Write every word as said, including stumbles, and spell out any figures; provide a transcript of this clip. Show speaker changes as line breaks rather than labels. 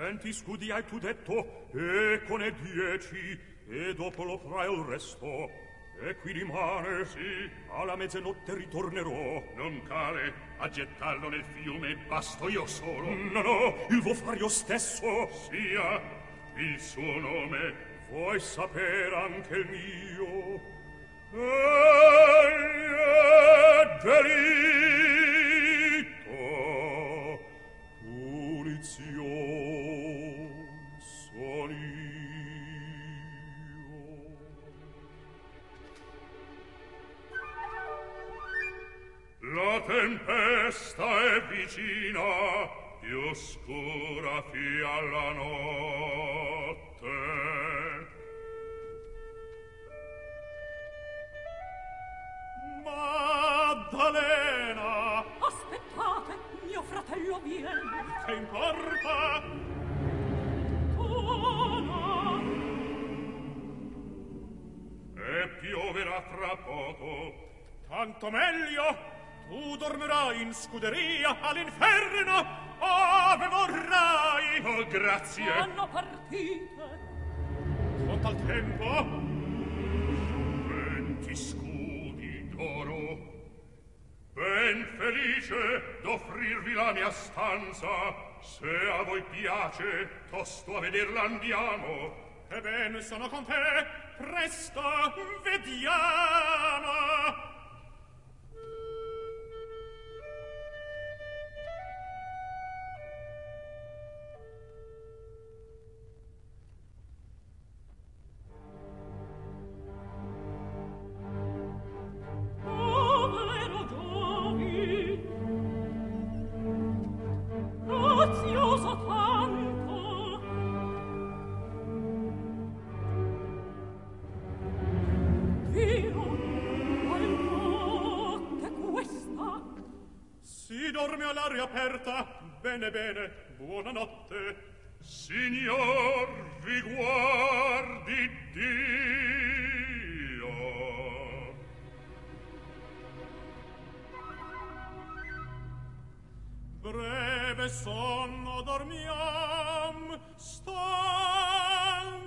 Venti scudi hai tu detto, eccone dieci, e dopo lo farai il resto. E qui rimane, sì, alla mezzanotte ritornerò.
Non cale a gettarlo nel fiume, basto io solo.
No, no, il vo far io stesso.
Sia il suo nome.
Vuoi sapere anche il mio? Egli è delitto, punizion son io.
La tempesta è vicina, più oscura fia la notte.
Maddalena!
Aspettate, mio fratello viene.
Che importa?
Tuono!
E pioverà fra poco.
Tanto meglio! Tu dormirai in scuderia all'inferno, ove vorrai!
Oh, grazie!
Hanno partite.
Conta il tempo?
Venti scudi d'oro. Ben felice d'offrirvi la mia stanza. Se a voi piace, tosto a vederla andiamo.
Ebbene, sono con te. Presto, vediamo!
Povero Giovi, grazioso tanto. Dio, qual notte questa?
Si dorme all'aria aperta. Bene, bene, buonanotte.
Signor, vi guardi Dio.
Breve sonno dormiam, stanchi